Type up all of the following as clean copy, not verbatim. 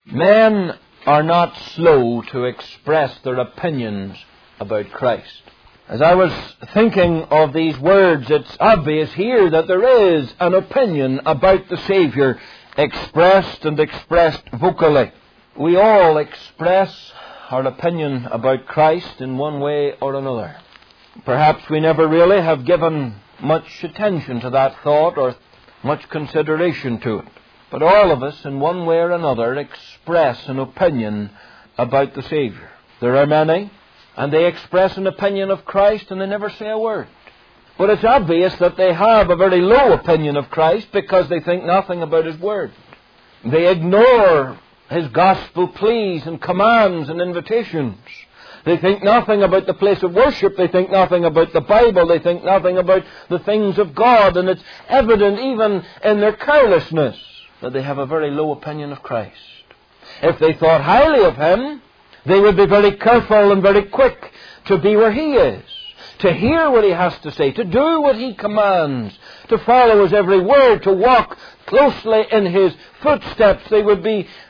Men are not slow to express their opinions about Christ. As I was thinking of these words, it's obvious here that there is an opinion about the Savior expressed and expressed vocally. We all express our opinion about Christ in one way or another. Perhaps we never really have given much attention to that thought or much consideration to it. But all of us, in one way or another, express an opinion about the Savior. There are many, and they express an opinion of Christ and they never say a word. But it's obvious that they have a very low opinion of Christ because they think nothing about His Word. They ignore His gospel pleas and commands and invitations. They think nothing about the place of worship. They think nothing about the Bible. They think nothing about the things of God. And it's evident even in their carelessness that they have a very low opinion of Christ. If they thought highly of Him, they would be very careful and very quick to be where He is, to hear what He has to say, to do what He commands, to follow His every word, to walk closely in His footsteps. They would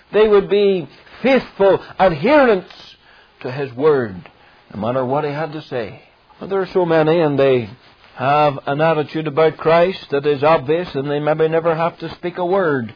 be faithful adherents to His Word, no matter what He had to say. But there are so many, and they have an attitude about Christ that is obvious, and they maybe never have to speak a word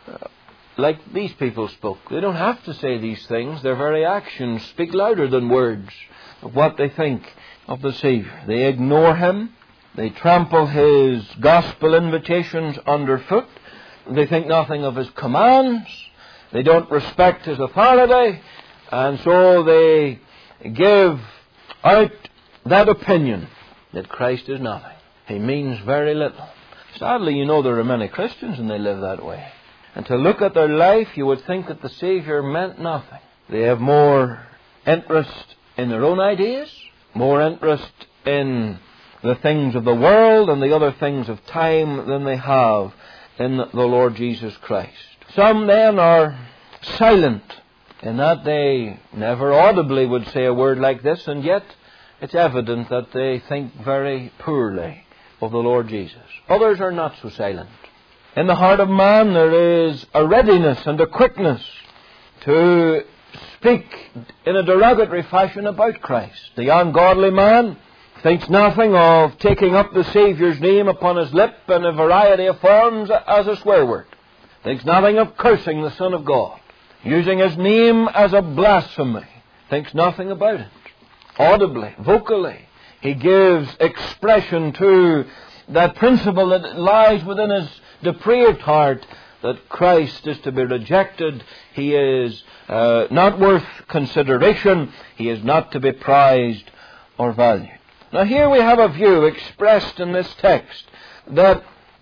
like these people spoke. They don't have to say these things. Their very actions speak louder than words of what they think of the Savior. They ignore Him. They trample His gospel invitations underfoot. They think nothing of His commands. They don't respect His authority. And so they give out that opinion that Christ is nothing. He means very little. Sadly, there are many Christians and they live that way. And to look at their life, you would think that the Savior meant nothing. They have more interest in their own ideas, more interest in the things of the world and the other things of time than they have in the Lord Jesus Christ. Some then are silent in that they never audibly would say a word like this, and yet it's evident that they think very poorly of the Lord Jesus. Others are not so silent. In the heart of man there is a readiness and a quickness to speak in a derogatory fashion about Christ. The ungodly man thinks nothing of taking up the Saviour's name upon his lip in a variety of forms as a swear word. Thinks nothing of cursing the Son of God, using His name as a blasphemy. Thinks nothing about it. Audibly, vocally, he gives expression to that principle that lies within his depraved heart, that Christ is to be rejected. He is not worth consideration. He is not to be prized or valued. Now here we have a view expressed in this text that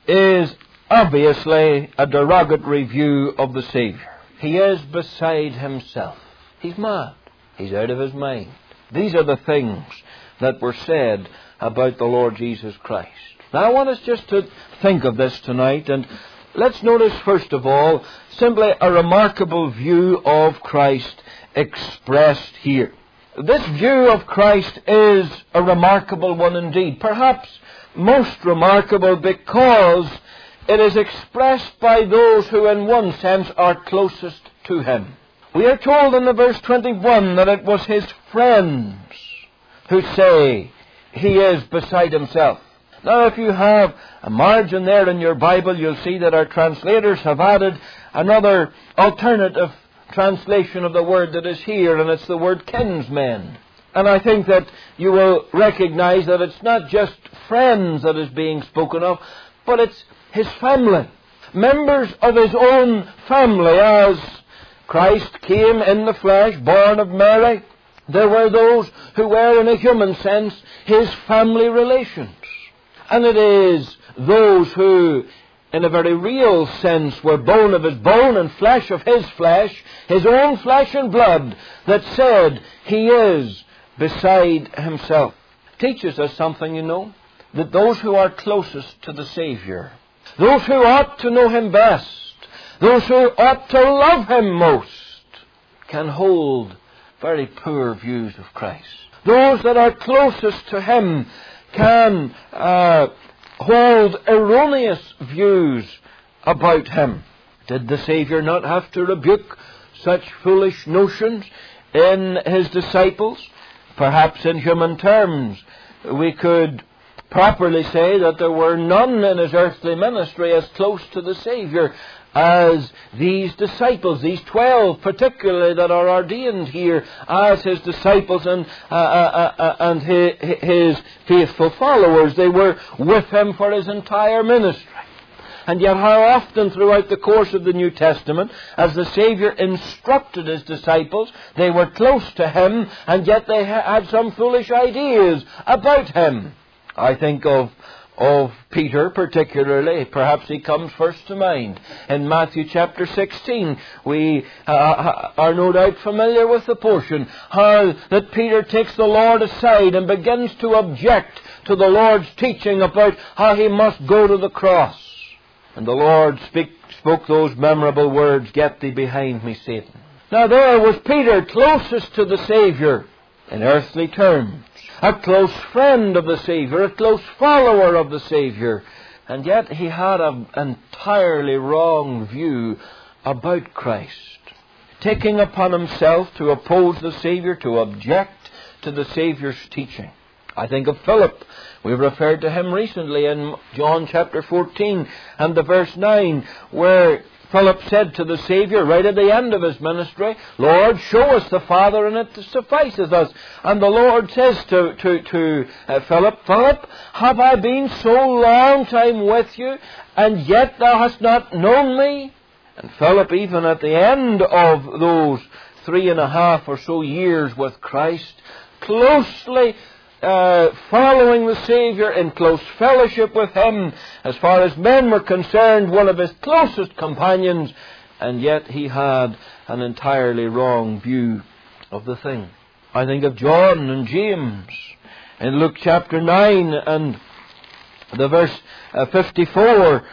is obviously a derogatory view of the Savior. He is beside himself. He's mad. He's out of his mind. These are the things that were said about the Lord Jesus Christ. Now I want us just to think of this tonight, and let's notice first of all simply a remarkable view of Christ expressed here. This view of Christ is a remarkable one indeed, perhaps most remarkable because it is expressed by those who in one sense are closest to Him. We are told in the verse 21 that it was His friends who say He is beside Himself. Now if you have a margin there in your Bible, you'll see that our translators have added another alternative translation of the word that is here, and it's the word kinsmen. And I think that you will recognize that it's not just friends that is being spoken of, but it's His family. Members of His own family. As Christ came in the flesh, born of Mary, there were those who were in a human sense His family relations. And it is those who, in a very real sense, were bone of His bone and flesh of His flesh, His own flesh and blood, that said He is beside Himself. Teaches us something, that those who are closest to the Savior, those who ought to know Him best, those who ought to love Him most, can hold very poor views of Christ. Those that are closest to Him can hold erroneous views about Him. Did the Savior not have to rebuke such foolish notions in his disciples. Perhaps in human terms, we could properly say that there were none in his earthly ministry as close to the Saviour as these disciples, these 12 particularly that are ordained here as his disciples and his faithful followers. They were with him for his entire ministry. And yet how often throughout the course of the New Testament, as the Saviour instructed his disciples, they were close to him, and yet they had some foolish ideas about him. I think of Peter particularly. Perhaps he comes first to mind. In Matthew chapter 16, we are no doubt familiar with the portion, how that Peter takes the Lord aside and begins to object to the Lord's teaching about how he must go to the cross. And the Lord spoke those memorable words, "Get thee behind me, Satan." Now there was Peter, closest to the Saviour in earthly terms, a close friend of the Saviour, a close follower of the Saviour, and yet he had an entirely wrong view about Christ, taking upon himself to oppose the Saviour, to object to the Saviour's teaching. I think of Philip. We've referred to him recently in John chapter 14 and the verse 9, where Philip said to the Saviour right at the end of his ministry, "Lord, show us the Father, and it sufficeth us." And the Lord says to Philip, "Philip, have I been so long time with you, and yet thou hast not known me?" And Philip, even at the end of those 3.5 or so years with Christ, closely following the Saviour, in close fellowship with him, as far as men were concerned, one of his closest companions, and yet he had an entirely wrong view of the thing. I think of John and James in Luke chapter 9 and the verse 54,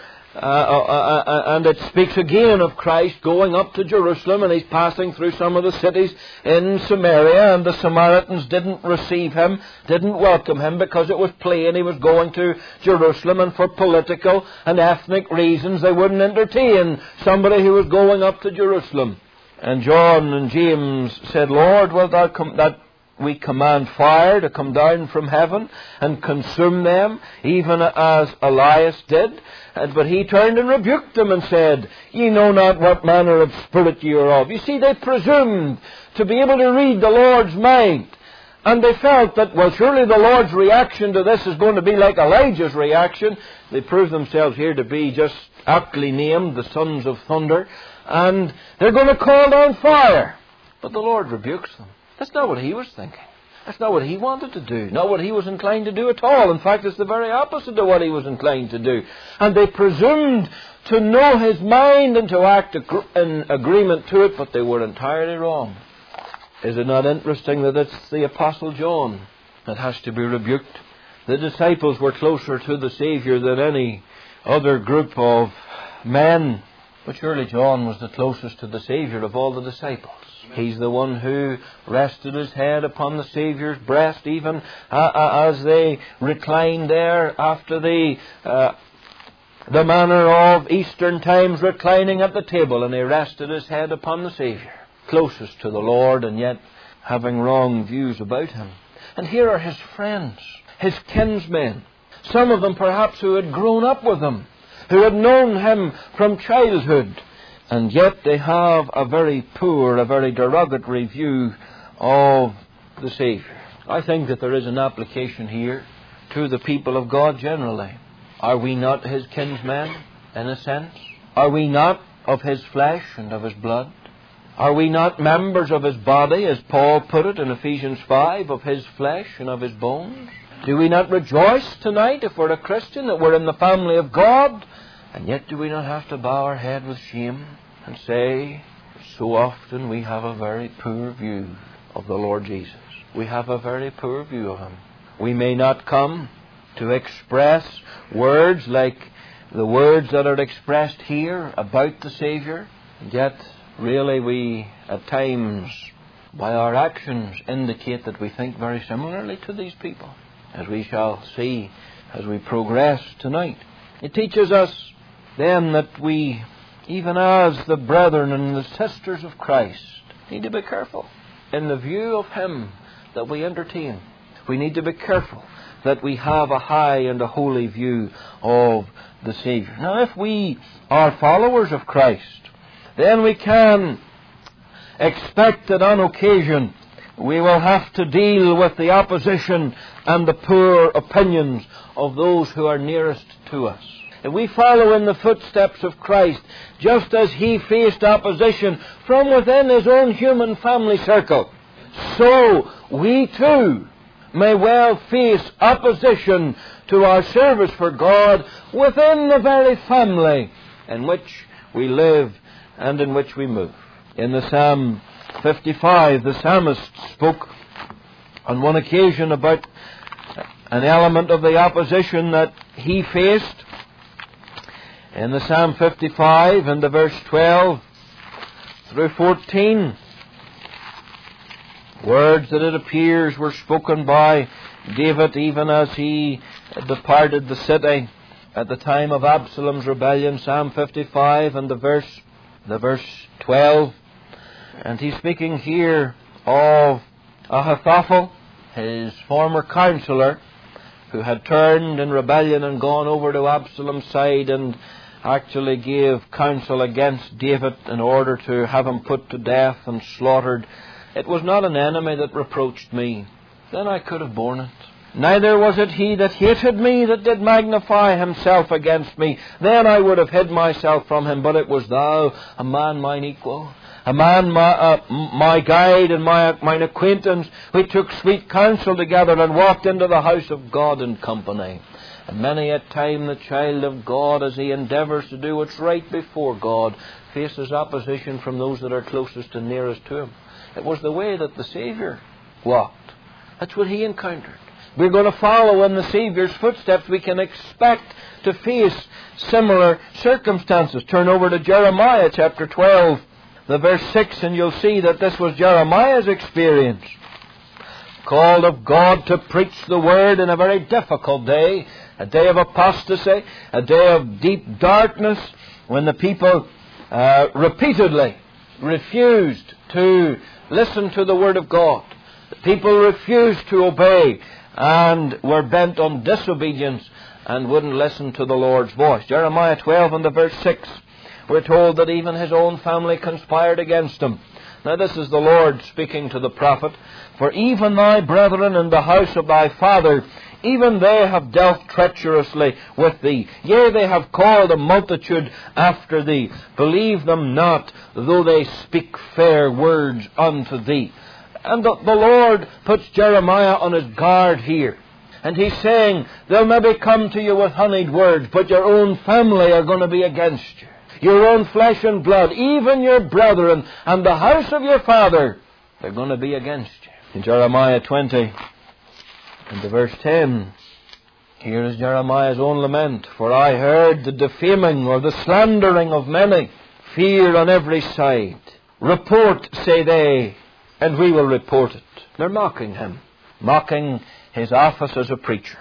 and it speaks again of Christ going up to Jerusalem, and he's passing through some of the cities in Samaria, and the Samaritans didn't receive him, didn't welcome him, because it was plain he was going to Jerusalem, and for political and ethnic reasons they wouldn't entertain somebody who was going up to Jerusalem. And John and James said, "Lord, wilt thou that we command fire to come down from heaven and consume them, even as Elias did?" But he turned and rebuked them and said, "Ye know not what manner of spirit ye are of." You see, they presumed to be able to read the Lord's mind. And they felt that, well, surely the Lord's reaction to this is going to be like Elijah's reaction. They proved themselves here to be just aptly named the sons of thunder. And they're going to call down fire. But the Lord rebukes them. That's not what he was thinking. That's not what he wanted to do. Not what he was inclined to do at all. In fact, it's the very opposite of what he was inclined to do. And they presumed to know his mind and to act in agreement to it, but they were entirely wrong. Is it not interesting that it's the Apostle John that has to be rebuked? The disciples were closer to the Saviour than any other group of men. But surely John was the closest to the Saviour of all the disciples. He's the one who rested his head upon the Saviour's breast, even as they reclined there after the manner of Eastern times, reclining at the table, and he rested his head upon the Saviour, closest to the Lord, and yet having wrong views about him. And here are his friends, his kinsmen, some of them perhaps who had grown up with him, who had known him from childhood. And yet they have a very poor, a very derogatory view of the Saviour. I think that there is an application here to the people of God generally. Are we not his kinsmen, in a sense? Are we not of his flesh and of his blood? Are we not members of his body, as Paul put it in Ephesians 5, of his flesh and of his bones? Do we not rejoice tonight, if we're a Christian, that we're in the family of God? And yet do we not have to bow our head with shame and say, so often we have a very poor view of the Lord Jesus. We have a very poor view of him. We may not come to express words like the words that are expressed here about the Saviour, and yet really we at times by our actions indicate that we think very similarly to these people, as we shall see as we progress tonight. It teaches us then that we, even as the brethren and the sisters of Christ, need to be careful in the view of Him that we entertain. We need to be careful that we have a high and a holy view of the Savior. Now, if we are followers of Christ, then we can expect that on occasion we will have to deal with the opposition and the poor opinions of those who are nearest to us. If we follow in the footsteps of Christ, just as He faced opposition from within His own human family circle, so we too may well face opposition to our service for God within the very family in which we live and in which we move. In the Psalm 55, the psalmist spoke on one occasion about an element of the opposition that he faced. In the Psalm 55, in the verse 12 through 14, words that it appears were spoken by David even as he departed the city at the time of Absalom's rebellion. Psalm 55 and the verse 12. And he's speaking here of Ahithophel, his former counselor, who had turned in rebellion and gone over to Absalom's side and actually gave counsel against David in order to have him put to death and slaughtered. It was not an enemy that reproached me, then I could have borne it. Neither was it he that hated me that did magnify himself against me, then I would have hid myself from him. But it was thou, a man mine equal, a man my guide and mine acquaintance. We took sweet counsel together and walked into the house of God in company. And many a time the child of God, as he endeavours to do what's right before God, faces opposition from those that are closest and nearest to him. It was the way that the Saviour walked. That's what He encountered. We're going to follow in the Saviour's footsteps. We can expect to face similar circumstances. Turn over to Jeremiah chapter 12, the verse 6, and you'll see that this was Jeremiah's experience. Called of God to preach the Word in a very difficult day, a day of apostasy, a day of deep darkness, when the people repeatedly refused to listen to the Word of God. The people refused to obey and were bent on disobedience and wouldn't listen to the Lord's voice. Jeremiah 12 and the verse 6, we're told that even his own family conspired against him. Now this is the Lord speaking to the prophet. For even thy brethren in the house of thy father, even they have dealt treacherously with thee. Yea, they have called a multitude after thee. Believe them not, though they speak fair words unto thee. And the Lord puts Jeremiah on his guard here. And He's saying, they'll maybe come to you with honeyed words, but your own family are going to be against you. Your own flesh and blood, even your brethren and the house of your father, they're going to be against you. In Jeremiah 20, and the verse 10, here is Jeremiah's own lament. For I heard the defaming or the slandering of many, fear on every side. Report, say they, and we will report it. They're mocking him, mocking his office as a preacher.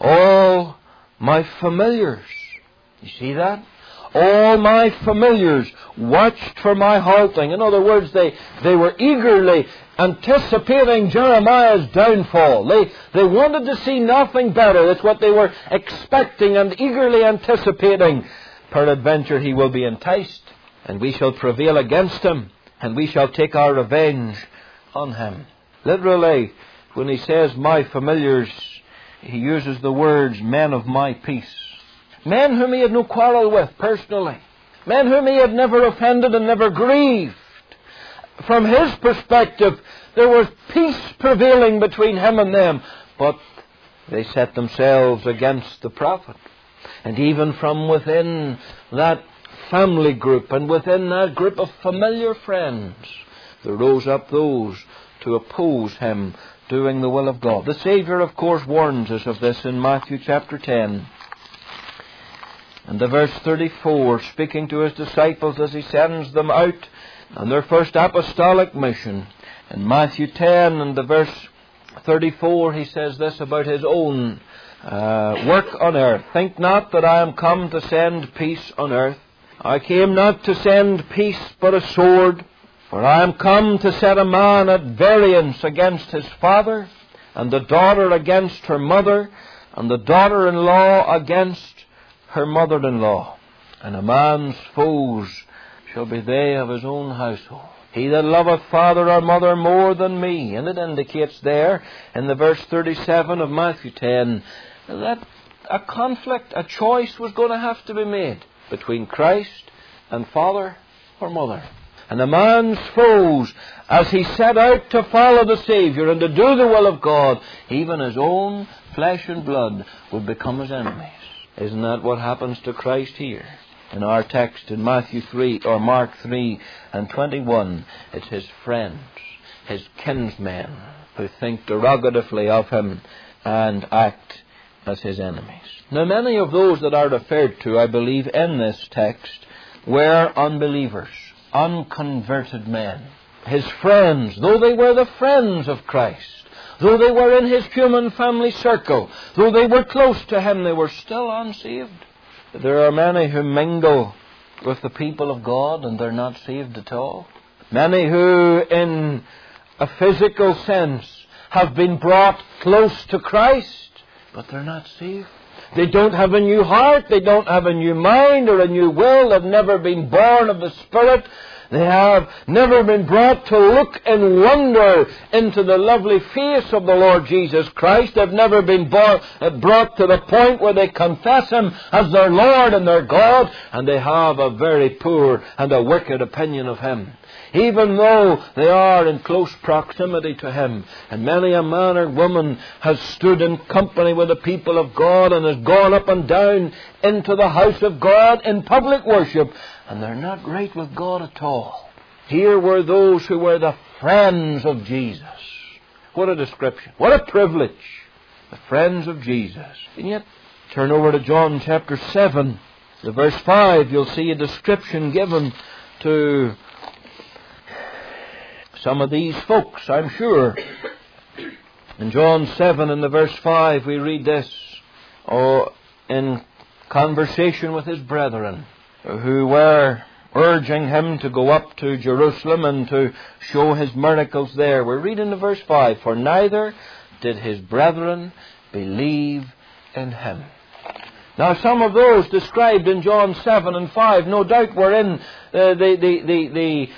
All my familiars, you see that? All my familiars watched for my halting. In other words, they were eagerly anticipating Jeremiah's downfall. They wanted to see nothing better. That's what they were expecting and eagerly anticipating. Peradventure he will be enticed, and we shall prevail against him, and we shall take our revenge on him. Literally, when he says my familiars, he uses the words men of my peace. Men whom he had no quarrel with personally. Men whom he had never offended and never grieved. From his perspective, there was peace prevailing between him and them. But they set themselves against the prophet. And even from within that family group and within that group of familiar friends, there rose up those to oppose him doing the will of God. The Saviour, of course, warns us of this in Matthew chapter 10. And the verse 34, speaking to his disciples as he sends them out on their first apostolic mission. In Matthew 10 and the verse 34, he says this about his own work on earth. Think not that I am come to send peace on earth. I came not to send peace, but a sword. For I am come to set a man at variance against his father, and the daughter against her mother, and the daughter-in-law against her mother-in-law. And a man's foes shall be they of his own household. He that loveth father or mother more than me. And it indicates there, in the verse 37 of Matthew 10, that a conflict, a choice was going to have to be made between Christ and father or mother. And a man's foes, as he set out to follow the Savior and to do the will of God, even his own flesh and blood would become his enemies. Isn't that what happens to Christ here? In our text in Matthew 3 or Mark 3 and 21, it's his friends, his kinsmen, who think derogatively of him and act as his enemies. Now, many of those that are referred to, I believe, in this text were unbelievers, unconverted men. His friends, though they were the friends of Christ, though they were in his human family circle, though they were close to him, they were still unsaved. There are many who mingle with the people of God and they're not saved at all. Many who, in a physical sense, have been brought close to Christ, but they're not saved. They don't have a new heart, they don't have a new mind or a new will, they've never been born of the Spirit. They have never been brought to look in wonder into the lovely face of the Lord Jesus Christ. They've never been brought to the point where they confess Him as their Lord and their God, and they have a very poor and a wicked opinion of Him. Even though they are in close proximity to Him. And many a man or woman has stood in company with the people of God and has gone up and down into the house of God in public worship, and they're not right with God at all. Here were those who were the friends of Jesus. What a description. What a privilege. The friends of Jesus. And yet, turn over to John chapter 7. The verse 5, you'll see a description given to some of these folks, I'm sure. In John 7 and the verse 5, we read this. In conversation with his brethren, who were urging him to go up to Jerusalem and to show his miracles there. We're reading the verse 5. For neither did his brethren believe in him. Now, some of those described in John 7 and 5 no doubt were in the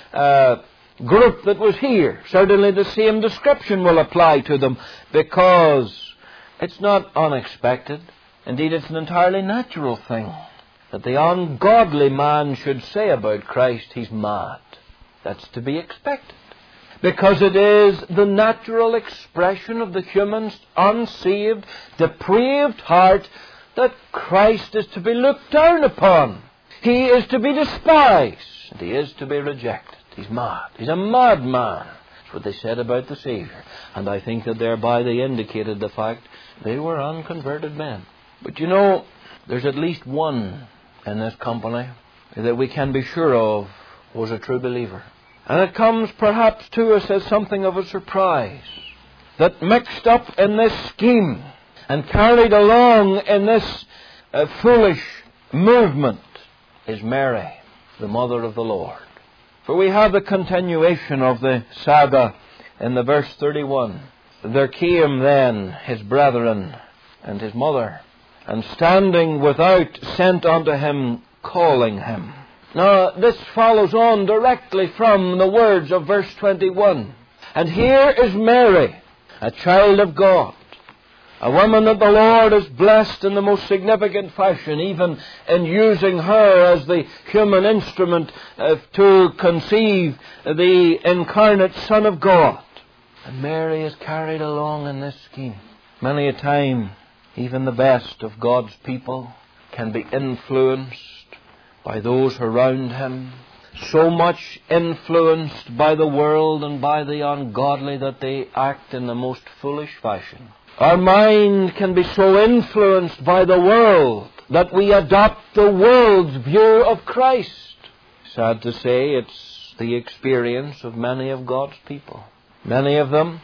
group that was here. Certainly the same description will apply to them, because it's not unexpected. Indeed, it's an entirely natural thing that the ungodly man should say about Christ, he's mad. That's to be expected, because it is the natural expression of the human, unsaved, depraved heart that Christ is to be looked down upon. He is to be despised, and he is to be rejected. He's mad. He's a madman. That's what they said about the Savior. And I think that thereby they indicated the fact they were unconverted men. But you know, there's at least one in this company that we can be sure of was a true believer. And it comes perhaps to us as something of a surprise that mixed up in this scheme and carried along in this foolish movement is Mary, the mother of the Lord. For we have the continuation of the saga in the verse 31. There came then his brethren and his mother, and standing without sent unto him, calling him. Now, this follows on directly from the words of verse 21. And here is Mary, a child of God, a woman that the Lord has blessed in the most significant fashion, even in using her as the human instrument to conceive the incarnate Son of God. And Mary is carried along in this scheme. Many a time, even the best of God's people can be influenced by those around him, so much influenced by the world and by the ungodly that they act in the most foolish fashion. Our mind can be so influenced by the world that we adopt the world's view of Christ. Sad to say, it's the experience of many of God's people. Many of them,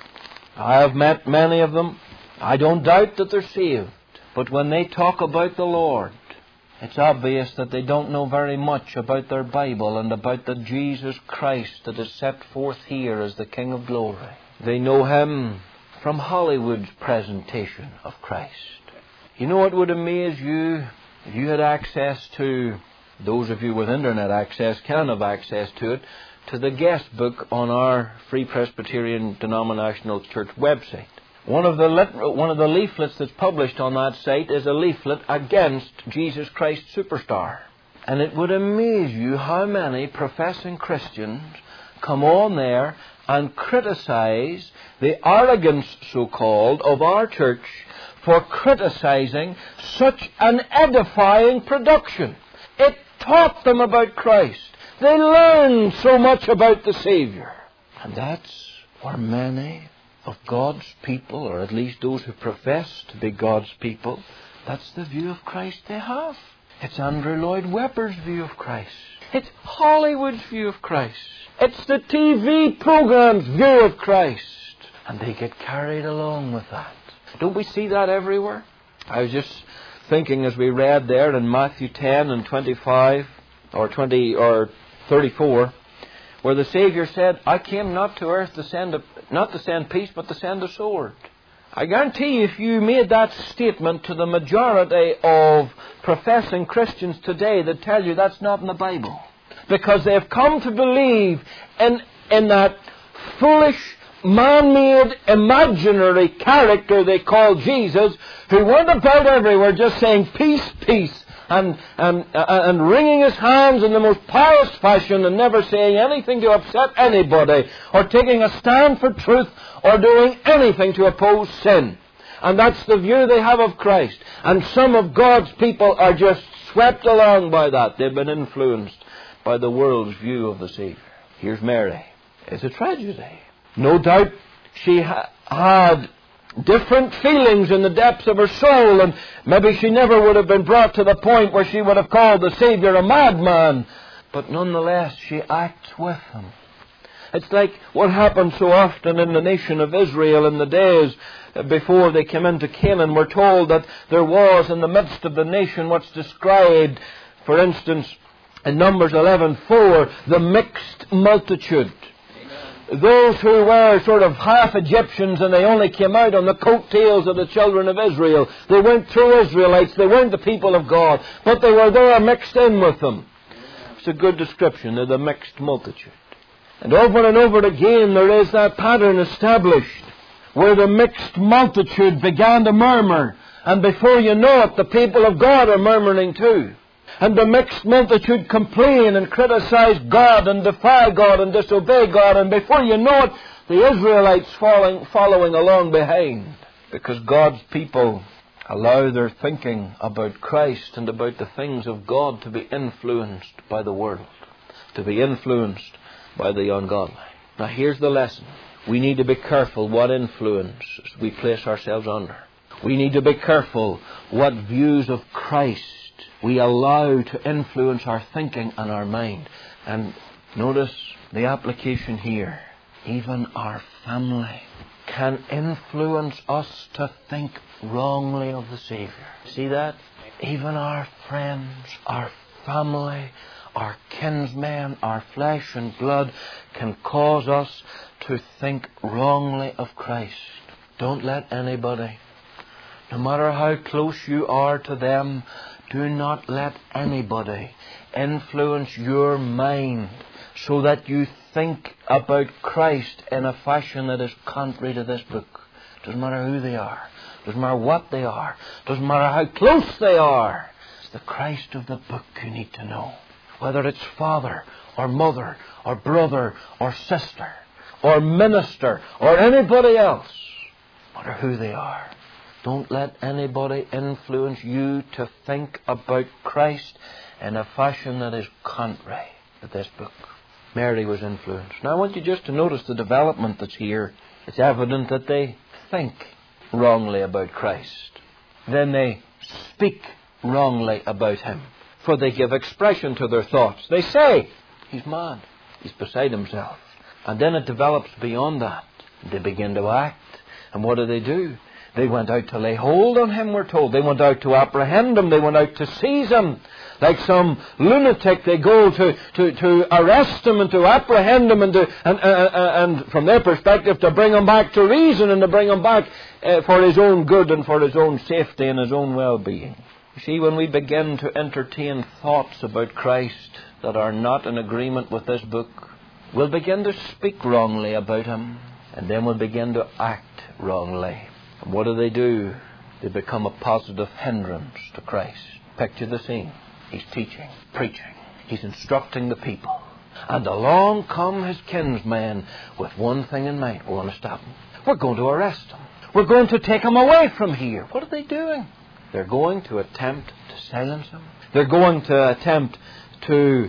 I have met many of them, I don't doubt that they're saved. But when they talk about the Lord, It's obvious that they don't know very much about their Bible and about the Jesus Christ that is set forth here as the King of Glory. They know Him from Hollywood's presentation of Christ. You know what would amaze you? If you had access to, those of you with internet access can have access to it, to the guest book on our Free Presbyterian Denominational Church website. One of the leaflets that's published on that site is a leaflet against Jesus Christ Superstar. And it would amaze you how many professing Christians come on there and criticize the arrogance, so-called, of our church for criticizing such an edifying production. It taught them about Christ. They learned so much about the Savior. And that's where many of God's people, or at least those who profess to be God's people, that's the view of Christ they have. It's Andrew Lloyd Webber's view of Christ. It's Hollywood's view of Christ. It's the TV program's view of Christ. And they get carried along with that. Don't we see that everywhere? I was just thinking as we read there in Matthew 10 and 25 or 20 or 34, where the Savior said, I came not to earth not to send peace, but to send a sword. I guarantee you, if you made that statement to the majority of professing Christians today, they'd tell you that's not in the Bible. Because they've come to believe in that foolish, man-made, imaginary character they call Jesus, who went about everywhere just saying, peace, peace, and wringing his hands in the most pious fashion and never saying anything to upset anybody, or taking a stand for truth, or doing anything to oppose sin. And that's the view they have of Christ. And some of God's people are just swept along by that. They've been influenced by the world's view of the Savior. Here's Mary. It's a tragedy. No doubt she had different feelings in the depths of her soul, and maybe she never would have been brought to the point where she would have called the Savior a madman. But nonetheless, she acts with him. It's like what happened so often in the nation of Israel in the days before they came into Canaan. We're told that there was in the midst of the nation what's described, for instance, in Numbers 11:4, the mixed multitude. Those who were sort of half Egyptians and they only came out on the coattails of the children of Israel. They weren't true Israelites. They weren't the people of God. But they were there mixed in with them. It's a good description of the mixed multitude. And over again there is that pattern established where the mixed multitude began to murmur. And before you know it, the people of God are murmuring too. And the mixed multitude complain and criticize God and defy God and disobey God. And before you know it, the Israelites following along behind. Because God's people allow their thinking about Christ and about the things of God to be influenced by the world. To be influenced by the ungodly. Now here's the lesson. We need to be careful what influence we place ourselves under. We need to be careful what views of Christ we allow to influence our thinking and our mind. And notice the application here. Even our family can influence us to think wrongly of the Savior. See that? Even our friends, our family, our kinsmen, our flesh and blood can cause us to think wrongly of Christ. Don't let anybody, no matter how close you are to them, do not let anybody influence your mind so that you think about Christ in a fashion that is contrary to this book. Doesn't matter who they are. Doesn't matter what they are. Doesn't matter how close they are. It's the Christ of the book you need to know. Whether it's father or mother or brother or sister or minister or anybody else. No matter who they are. Don't let anybody influence you to think about Christ in a fashion that is contrary to this book. Mary was influenced. Now I want you just to notice the development that's here. It's evident that they think wrongly about Christ. Then they speak wrongly about Him. For they give expression to their thoughts. They say, he's mad. He's beside himself. And then it develops beyond that. They begin to act. And what do? They went out to lay hold on him, we're told. They went out to apprehend him. They went out to seize him. Like some lunatic, they go to arrest him and to apprehend him and from their perspective to bring him back to reason and to bring him back for his own good and for his own safety and his own well-being. You see, when we begin to entertain thoughts about Christ that are not in agreement with this book, we'll begin to speak wrongly about him, and then we'll begin to act wrongly. And what do? They become a positive hindrance to Christ. Picture the scene. He's teaching, preaching. He's instructing the people. And along come his kinsmen with one thing in mind. We're going to stop him. We're going to arrest him. We're going to take him away from here. What are they doing? They're going to attempt to silence him. They're going to attempt to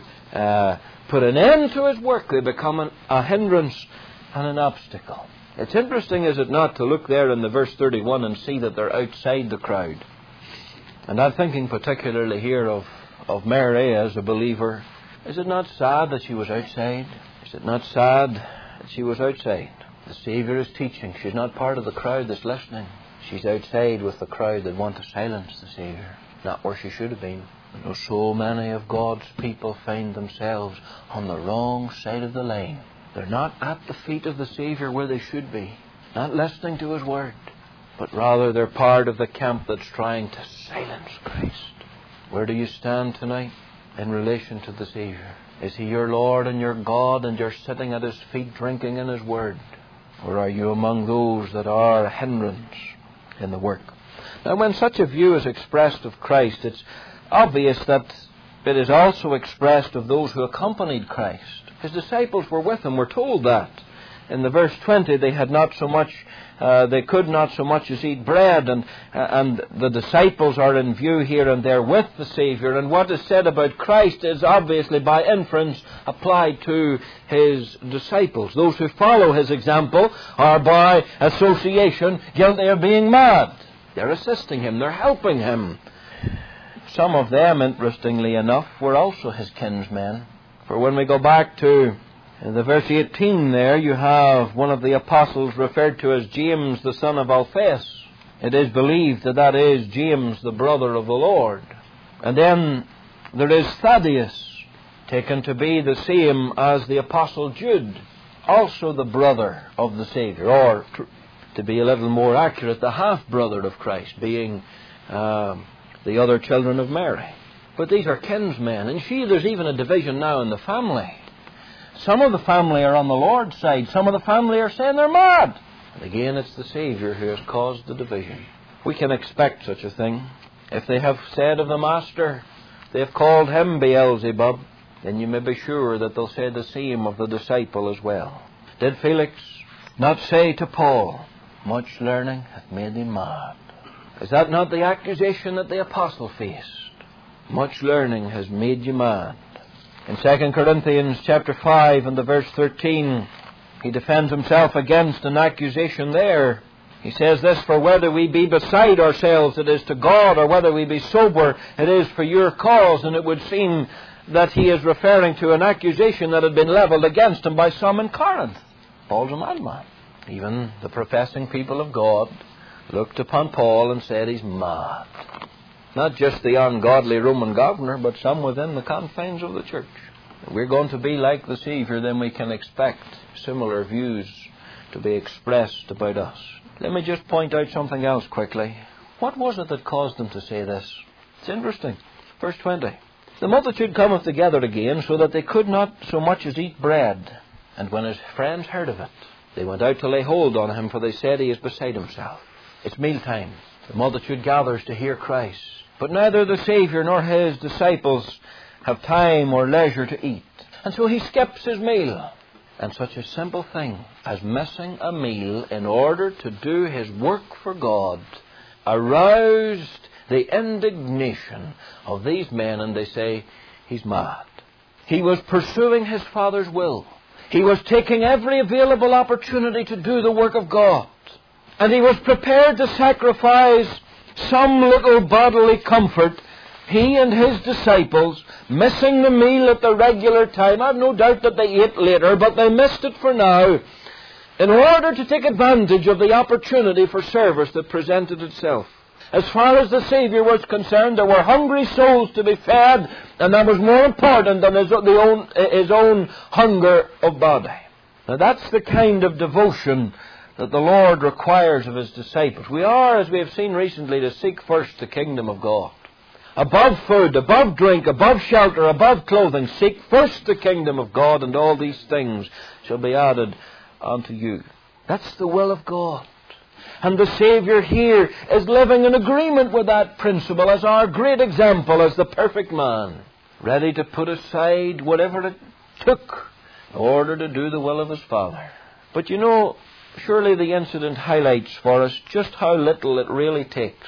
put an end to his work. They become a hindrance and an obstacle. It's interesting, is it not, to look there in the verse 31 and see that they're outside the crowd. And I'm thinking particularly here of Mary as a believer. Is it not sad that she was outside? Is it not sad that she was outside? The Saviour is teaching. She's not part of the crowd that's listening. She's outside with the crowd that want to silence the Saviour. Not where she should have been. You know, so many of God's people find themselves on the wrong side of the line. They're not at the feet of the Saviour where they should be. Not listening to His Word. But rather they're part of the camp that's trying to silence Christ. Where do you stand tonight in relation to the Saviour? Is He your Lord and your God and you're sitting at His feet drinking in His Word? Or are you among those that are a hindrance in the work? Now, when such a view is expressed of Christ, it's obvious that it is also expressed of those who accompanied Christ. His disciples were with Him, we're told that. In the verse 20, they had not so much, they could not so much as eat bread, and the disciples are in view here, and they're with the Saviour. And what is said about Christ is obviously by inference applied to His disciples. Those who follow His example are by association guilty of being mad. They're assisting Him, they're helping Him. Some of them, interestingly enough, were also His kinsmen. For when we go back to the verse 18 there, you have one of the apostles referred to as James, the son of Alphaeus. It is believed that that is James, the brother of the Lord. And then there is Thaddeus, taken to be the same as the apostle Jude, also the brother of the Saviour, or to be a little more accurate, the half-brother of Christ, being the other children of Mary. But these are kinsmen. And see, there's even a division now in the family. Some of the family are on the Lord's side. Some of the family are saying they're mad. And again, it's the Saviour who has caused the division. We can expect such a thing. If they have said of the Master, they have called him Beelzebub, then you may be sure that they'll say the same of the disciple as well. Did Felix not say to Paul, much learning hath made thee mad? Is that not the accusation that the apostle faced? Much learning has made you mad. In 2 Corinthians chapter 5 and the verse 13, he defends himself against an accusation there. He says this, for whether we be beside ourselves, it is to God, or whether we be sober, it is for your cause. And it would seem that he is referring to an accusation that had been levelled against him by some in Corinth. Paul's a madman. Even the professing people of God looked upon Paul and said he's mad. Not just the ungodly Roman governor, but some within the confines of the church. If we're going to be like the Saviour, then we can expect similar views to be expressed about us. Let me just point out something else quickly. What was it that caused them to say this? It's interesting. Verse 20. The multitude cometh together again, so that they could not so much as eat bread. And when his friends heard of it, they went out to lay hold on him, for they said he is beside himself. It's mealtime. The multitude gathers to hear Christ. But neither the Saviour nor his disciples have time or leisure to eat. And so he skips his meal. And such a simple thing as missing a meal in order to do his work for God aroused the indignation of these men, and they say, he's mad. He was pursuing his Father's will. He was taking every available opportunity to do the work of God. And he was prepared to sacrifice some little bodily comfort, he and his disciples, missing the meal at the regular time. I've no doubt that they ate later, but they missed it for now. in order to take advantage of the opportunity for service that presented itself. As far as the Savior was concerned, there were hungry souls to be fed, and that was more important than his own hunger of body. Now that's the kind of devotion that the Lord requires of His disciples. We are, as we have seen recently, to seek first the kingdom of God. Above food, above drink, above shelter, above clothing, seek first the kingdom of God, and all these things shall be added unto you. That's the will of God. And the Savior here is living in agreement with that principle as our great example, as the perfect man, ready to put aside whatever it took in order to do the will of His Father. But you know, surely the incident highlights for us just how little it really takes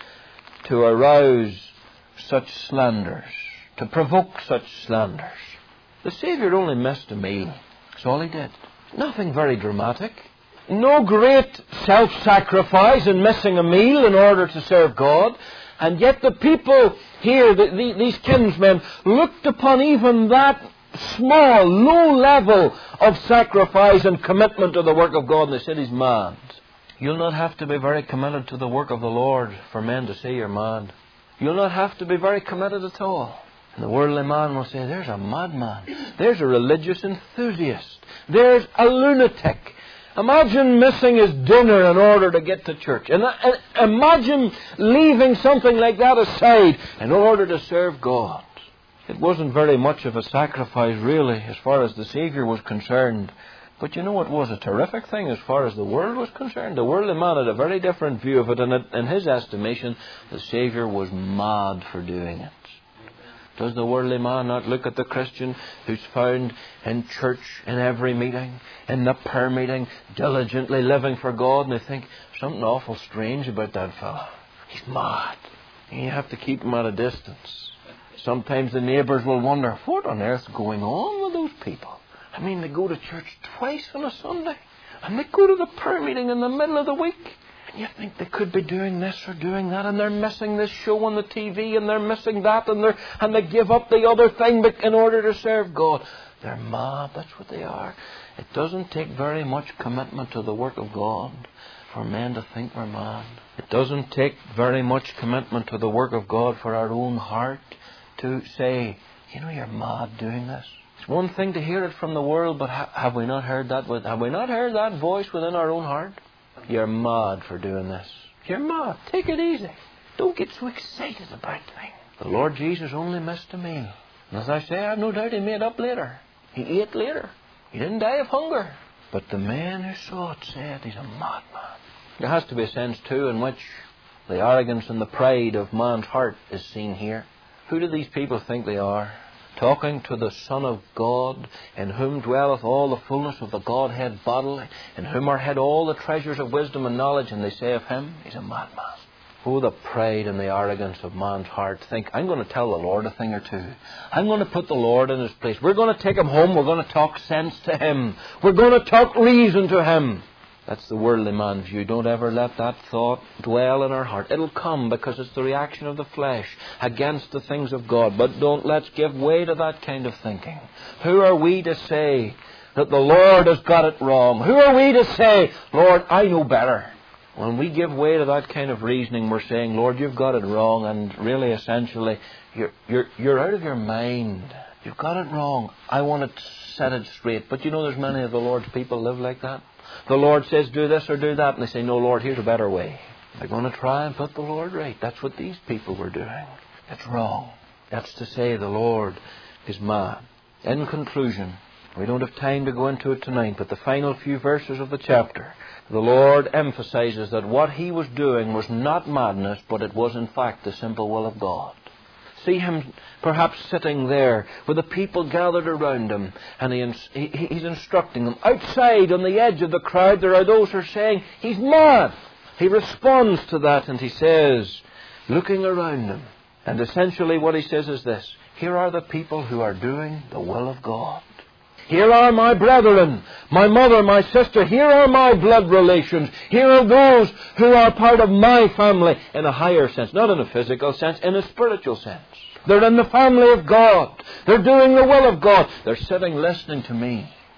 to arouse such slanders, to provoke such slanders. The Savior only missed a meal. That's all He did. Nothing very dramatic. No great self-sacrifice in missing a meal in order to serve God. And yet the people here, these kinsmen, looked upon even that small, low level of sacrifice and commitment to the work of God, and they said, he's mad. You'll not have to be very committed to the work of the Lord for men to say you're mad. You'll not have to be very committed at all. And the worldly man will say, there's a madman. There's a religious enthusiast. There's a lunatic. Imagine missing his dinner in order to get to church. And imagine leaving something like that aside in order to serve God. It wasn't very much of a sacrifice, really, as far as the Savior was concerned. But you know, it was a terrific thing as far as the world was concerned. The worldly man had a very different view of it, and in his estimation, the Savior was mad for doing it. Does the worldly man not look at the Christian who's found in church, in every meeting, in the prayer meeting, diligently living for God, and they think, something awful strange about that fellow. He's mad. And you have to keep him at a distance. Sometimes the neighbours will wonder, what on earth's going on with those people? I mean, they go to church twice on a Sunday, and they go to the prayer meeting in the middle of the week. And you think they could be doing this or doing that, and they're missing this show on the TV, and they're missing that, and they give up the other thing in order to serve God. They're mad, that's what they are. It doesn't take very much commitment to the work of God for men to think we're mad. It doesn't take very much commitment to the work of God for our own heart to say, you know, you're mad doing this. It's one thing to hear it from the world, but have we not heard that? Have we not heard that voice within our own heart? You're mad for doing this. You're mad. Take it easy. Don't get so excited about things. The Lord Jesus only missed a meal. And as I say, I've no doubt He made up later. He ate later. He didn't die of hunger. But the man who saw it said he's a madman. There has to be a sense, too, in which the arrogance and the pride of man's heart is seen here. Who do these people think they are? Talking to the Son of God, in whom dwelleth all the fullness of the Godhead bodily, in whom are hid all the treasures of wisdom and knowledge, and they say of him, he's a madman. Oh, the pride and the arrogance of man's heart. Think, I'm going to tell the Lord a thing or two. I'm going to put the Lord in His place. We're going to take Him home. We're going to talk sense to Him. We're going to talk reason to Him. That's the worldly man's view. Don't ever let that thought dwell in our heart. It'll come because it's the reaction of the flesh against the things of God. But let's give way to that kind of thinking. Who are we to say that the Lord has got it wrong? Who are we to say, Lord, I know better? When we give way to that kind of reasoning, we're saying, Lord, you've got it wrong, and really, essentially, you're out of your mind. You've got it wrong. I want to set it straight. But you know, there's many of the Lord's people live like that. The Lord says, do this or do that, and they say, no, Lord, here's a better way. They're going to try and put the Lord right. That's what these people were doing. It's wrong. That's to say the Lord is mad. In conclusion, we don't have time to go into it tonight, but the final few verses of the chapter, the Lord emphasizes that what He was doing was not madness, but it was in fact the simple will of God. See Him perhaps sitting there with the people gathered around Him, and He's instructing them. Outside on the edge of the crowd there are those who are saying, he's mad. He responds to that and He says, looking around Him, and essentially what He says is this: here are the people who are doing the will of God. Here are my brethren, my mother, my sister. Here are my blood relations. Here are those who are part of my family in a higher sense. Not in a physical sense, in a spiritual sense. They're in the family of God. They're doing the will of God. They're sitting listening to me.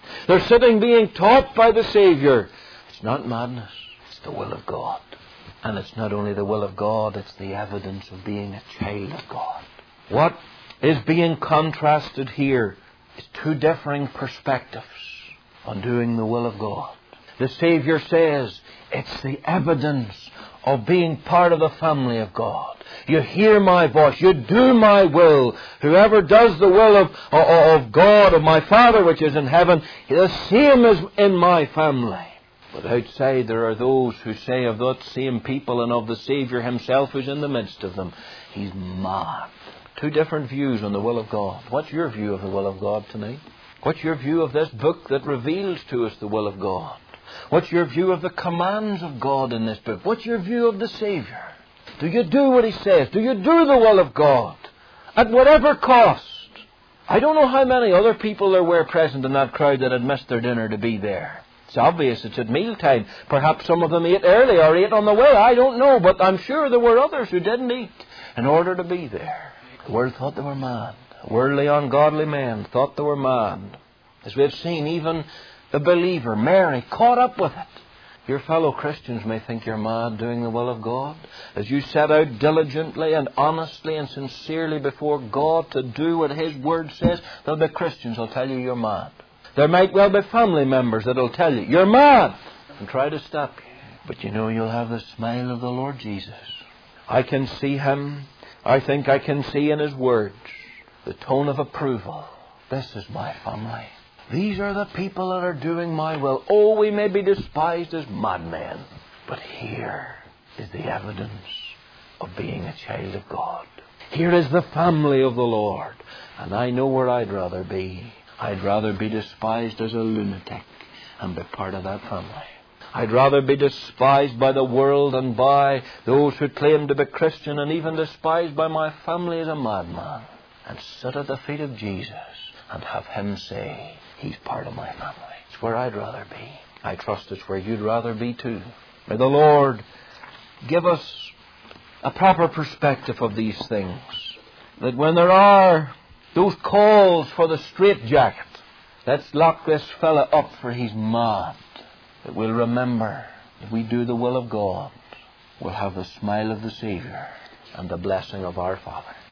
They're sitting being taught by the Saviour. It's not madness. It's the will of God. And it's not only the will of God, it's the evidence of being a child of God. What is being contrasted here is two differing perspectives on doing the will of God. The Saviour says it's the evidence of being part of the family of God. You hear my voice. You do my will. Whoever does the will of God, of my Father which is in heaven, the same is in my family. But outside there are those who say of that same people and of the Saviour himself who's in the midst of them, he's mad. Two different views on the will of God. What's your view of the will of God tonight? What's your view of this book that reveals to us the will of God? What's your view of the commands of God in this book? What's your view of the Saviour? Do you do what he says? Do you do the will of God? At whatever cost? I don't know how many other people there were present in that crowd that had missed their dinner to be there. It's obvious it's at mealtime. Perhaps some of them ate early or ate on the way. I don't know. But I'm sure there were others who didn't eat in order to be there. The world thought they were mad. Worldly, ungodly men thought they were mad. As we've seen, even the believer, Mary, caught up with it. Your fellow Christians may think you're mad doing the will of God. As you set out diligently and honestly and sincerely before God to do what His Word says, there'll be Christians who'll tell you you're mad. There might well be family members that'll tell you you're mad and try to stop you. But you know you'll have the smile of the Lord Jesus. I can see Him. I think I can see in His words the tone of approval. This is my family. These are the people that are doing my will. Oh, we may be despised as madmen, but here is the evidence of being a child of God. Here is the family of the Lord. And I know where I'd rather be. I'd rather be despised as a lunatic and be part of that family. I'd rather be despised by the world and by those who claim to be Christian, and even despised by my family as a madman, and sit at the feet of Jesus and have Him say, He's part of my family. It's where I'd rather be. I trust it's where you'd rather be too. May the Lord give us a proper perspective of these things, that when there are those calls for the straitjacket, let's lock this fella up for he's mad, that we'll remember if we do the will of God, we'll have the smile of the Saviour and the blessing of our Father.